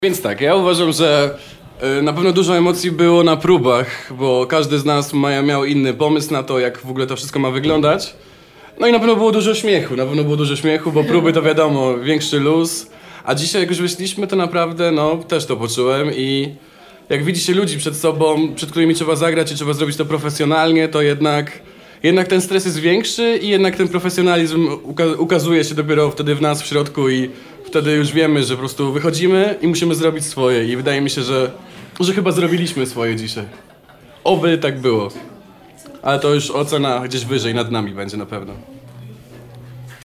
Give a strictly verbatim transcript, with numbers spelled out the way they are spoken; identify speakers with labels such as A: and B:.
A: Więc tak, ja uważam, że y, na pewno dużo emocji było na próbach, bo każdy z nas ma, miał inny pomysł na to, jak w ogóle to wszystko ma wyglądać. No i na pewno było dużo śmiechu, na pewno było dużo śmiechu, bo próby to wiadomo, większy luz. A dzisiaj jak już wyszliśmy, to naprawdę, no, też to poczułem i jak widzicie ludzi przed sobą, przed którymi trzeba zagrać i trzeba zrobić to profesjonalnie, to jednak, jednak ten stres jest większy i jednak ten profesjonalizm uka ukazuje się dopiero wtedy w nas, w środku i wtedy już wiemy, że po prostu wychodzimy i musimy zrobić swoje i wydaje mi się, że, że chyba zrobiliśmy swoje dzisiaj. Oby tak było. Ale to już ocena gdzieś wyżej, nad nami będzie na pewno.